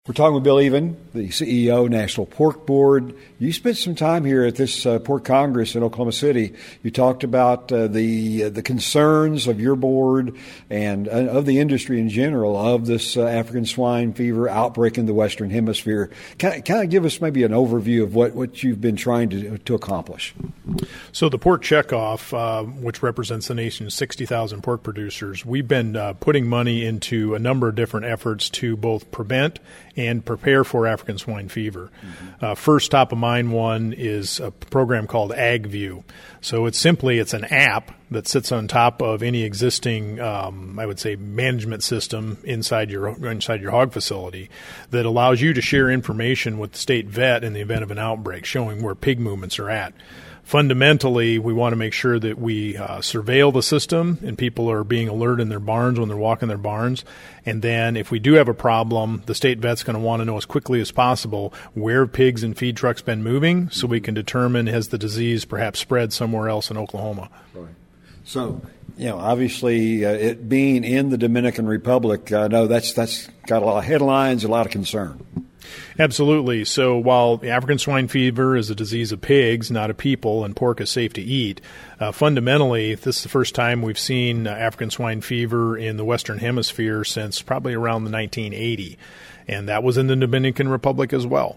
We're talking with Bill Even, the CEO, National Pork Board. You spent some time here at this Pork Congress in Oklahoma City. You talked about the concerns of your board and of the industry in general of this African swine fever outbreak in the Western Hemisphere. Kind of give us maybe an overview of what you've been trying to accomplish. So the Pork Checkoff, which represents the nation's 60,000 pork producers, we've been putting money into a number of different efforts to both prevent and prepare for African swine fever. Mm-hmm. First top of mind one is a program called AgView. So it's an app that sits on top of any existing, I would say, management system inside your hog facility that allows you to share information with the state vet in the event of an outbreak, showing where pig movements are at. Fundamentally, we want to make sure that we surveil the system and people are being alert in their barns when they're walking their barns. And then if we do have a problem, the state vet's going to want to know as quickly as possible where pigs and feed trucks been moving so we can determine has the disease perhaps spread somewhere else in Oklahoma. Right. So, obviously it being in the Dominican Republic, I know that's got a lot of headlines, a lot of concern. Absolutely. So while African swine fever is a disease of pigs, not of people, and pork is safe to eat, fundamentally, this is the first time we've seen African swine fever in the Western Hemisphere since probably around the 1980, and that was in the Dominican Republic as well.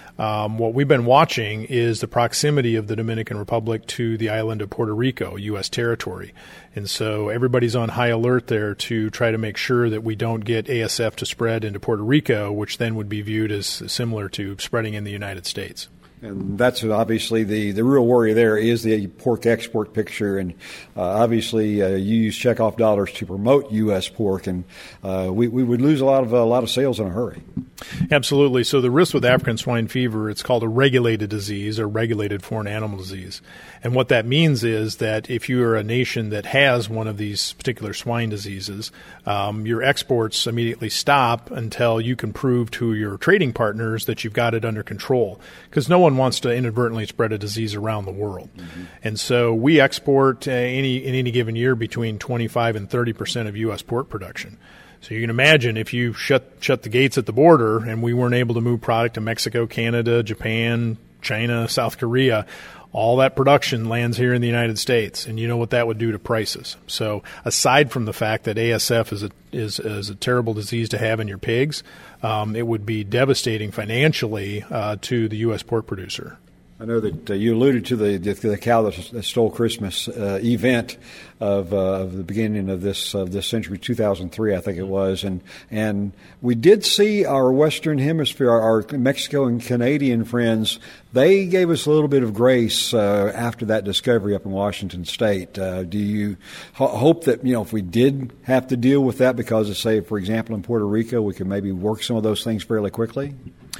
What we've been watching is the proximity of the Dominican Republic to the island of Puerto Rico, U.S. territory. And so everybody's on high alert there to try to make sure that we don't get ASF to spread into Puerto Rico, which then would be viewed as similar to spreading in the United States. And that's obviously the real worry there is the pork export picture. And obviously you use checkoff dollars to promote U.S. pork, and we would lose a lot of sales in a hurry. Absolutely. So the risk with African swine fever, it's called a regulated disease or regulated foreign animal disease. And what that means is that if you are a nation that has one of these particular swine diseases, your exports immediately stop until you can prove to your trading partners that you've got it under control, because no one wants to inadvertently spread a disease around the world. Mm-hmm. And so we export in any given year between 25 and 30% of U.S. pork production. So you can imagine if you shut the gates at the border and we weren't able to move product to Mexico, Canada, Japan, China, South Korea, all that production lands here in the United States, and you know what that would do to prices. So aside from the fact that ASF is a terrible disease to have in your pigs, it would be devastating financially to the U.S. pork producer. I know that you alluded to the cow that stole Christmas event of the beginning of this century, 2003, I think it was, and we did see our Western Hemisphere, our Mexico and Canadian friends. They gave us a little bit of grace after that discovery up in Washington State. Do you hope that if we did have to deal with that because of, say, for example, in Puerto Rico, we could maybe work some of those things fairly quickly?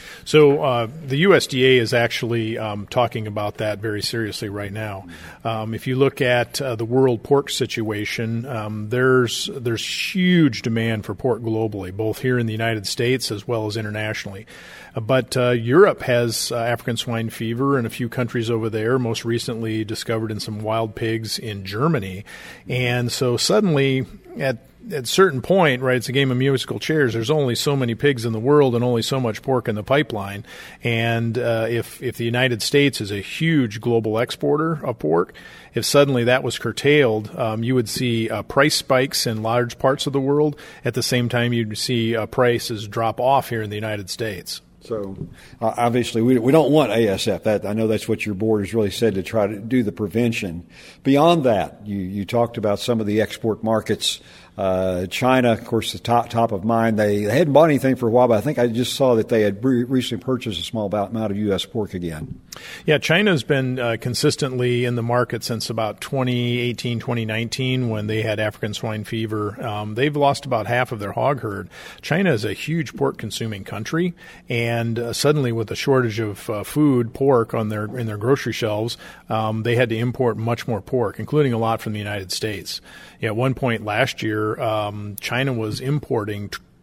So the USDA is actually talking about that very seriously right now. If you look at the world pork situation, there's huge demand for pork globally, both here in the United States as well as internationally. But Europe has African swine fever in a few countries over there, most recently discovered in some wild pigs in Germany. And so suddenly at a certain point, right, it's a game of musical chairs. There's only so many pigs in the world and only so much pork in the pipeline. And if the United States is a huge global exporter of pork, if suddenly that was curtailed, you would see price spikes in large parts of the world. At the same time, you'd see prices drop off here in the United States. So obviously we don't want ASF. I know that's what your board has really said, to try to do the prevention. Beyond that, you talked about some of the export markets. China, of course, the top of mind. They hadn't bought anything for a while, but I think I just saw that they had recently purchased a small amount of U.S. pork again. Yeah, China's been consistently in the market since about 2018, 2019, when they had African swine fever. They've lost about half of their hog herd. China is a huge pork-consuming country, and suddenly with a shortage of pork in their grocery shelves, they had to import much more pork, including a lot from the United States. At one point last year, China was importing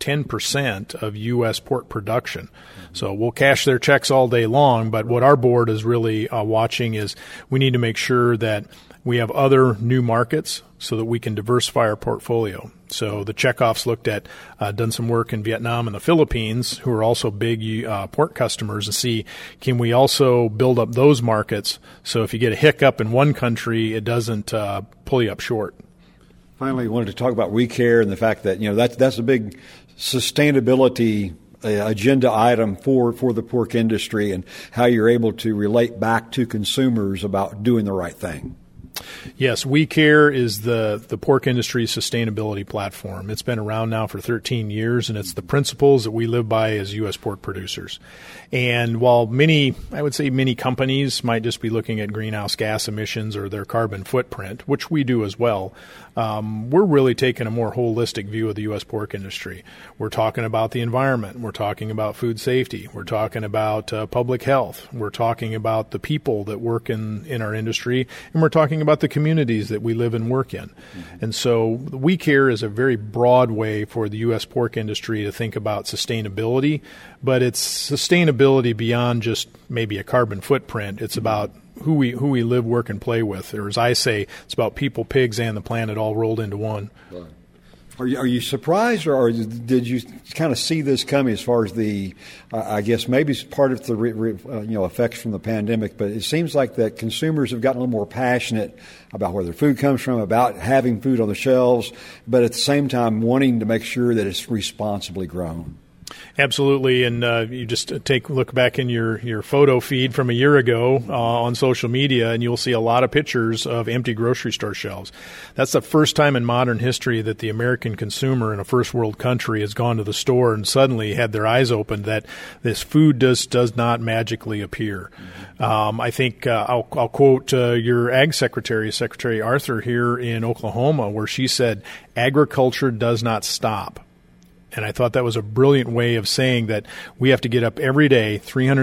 10% of U.S. pork production. So we'll cash their checks all day long, but what our board is really watching is we need to make sure that we have other new markets so that we can diversify our portfolio. So the checkoffs looked at, done some work in Vietnam and the Philippines, who are also big pork customers, and see, can we also build up those markets so if you get a hiccup in one country, it doesn't pull you up short. Finally, we wanted to talk about WeCare and the fact that, that's a big sustainability agenda item for the pork industry, and how you're able to relate back to consumers about doing the right thing. Yes, WeCare is the pork industry's sustainability platform. It's been around now for 13 years, and it's the principles that we live by as U.S. pork producers. And while many companies might just be looking at greenhouse gas emissions or their carbon footprint, which we do as well, we're really taking a more holistic view of the U.S. pork industry. We're talking about the environment. We're talking about food safety. We're talking about public health. We're talking about the people that work in our industry, and we're talking about the communities that we live and work in. Mm-hmm. And so WeCare is a very broad way for the U.S. pork industry to think about sustainability, but it's sustainability beyond just maybe a carbon footprint. It's about who we live, work, and play with. Or as I say, it's about people, pigs, and the planet all rolled into one. Right. Are you surprised, or did you kind of see this coming as far as the, I guess maybe it's part of the effects from the pandemic, but it seems like that consumers have gotten a little more passionate about where their food comes from, about having food on the shelves, but at the same time wanting to make sure that it's responsibly grown. Absolutely, and you just look back in your photo feed from a year ago on social media, and you'll see a lot of pictures of empty grocery store shelves. That's the first time in modern history that the American consumer in a first world country has gone to the store and suddenly had their eyes opened that this food does not magically appear. Mm-hmm. I think I'll quote your Ag Secretary, Secretary Arthur, here in Oklahoma, where she said, "Agriculture does not stop." And I thought that was a brilliant way of saying that we have to get up every day,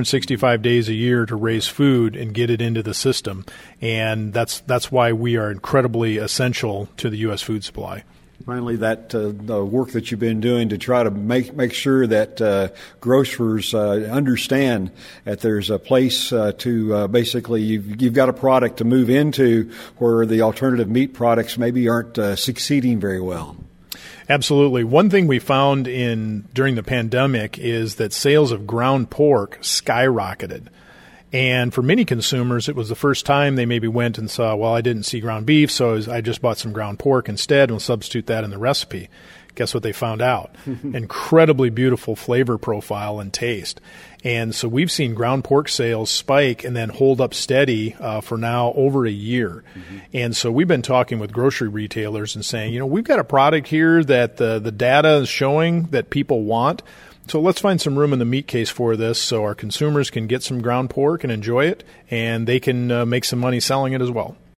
365 days a year, to raise food and get it into the system. And that's why we are incredibly essential to the U.S. food supply. Finally, that the work that you've been doing to try to make sure that grocers understand that there's a place to basically you've got a product to move into where the alternative meat products maybe aren't succeeding very well. Absolutely. One thing we found during the pandemic is that sales of ground pork skyrocketed. And for many consumers, it was the first time they maybe went and saw, well, I didn't see ground beef, so I just bought some ground pork instead and will substitute that in the recipe. Guess what they found out? Incredibly beautiful flavor profile and taste. And so we've seen ground pork sales spike and then hold up steady for now over a year. Mm-hmm. And so we've been talking with grocery retailers and saying, we've got a product here that the data is showing that people want. So let's find some room in the meat case for this so our consumers can get some ground pork and enjoy it, and they can make some money selling it as well.